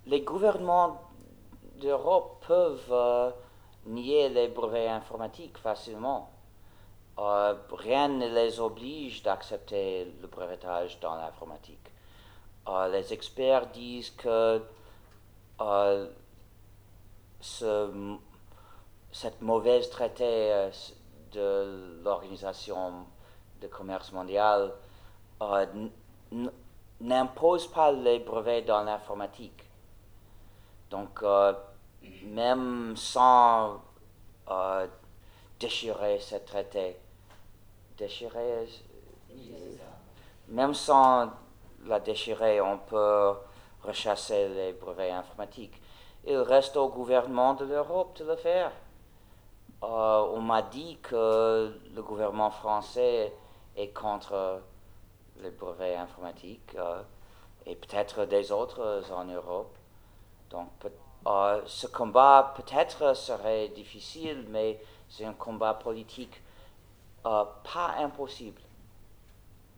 les gouvernements d'Europe peuvent nier les brevets informatiques facilement. Rien ne les oblige d'accepter le brevetage dans l'informatique. Les experts disent que euh, ce, cette mauvaise traité de l'Organisation de commerce mondial euh, n'impose pas les brevets dans l'informatique. Donc, même sans euh, déchirer ce traité, déchirer, même sans la déchirer, on peut rechasser les brevets informatiques. Il reste au gouvernement de l'Europe de le faire. On m'a dit que le gouvernement français est contre les brevets informatiques et peut-être des autres en Europe. Donc, ce combat peut-être serait difficile, mais c'est un combat politique pas impossible.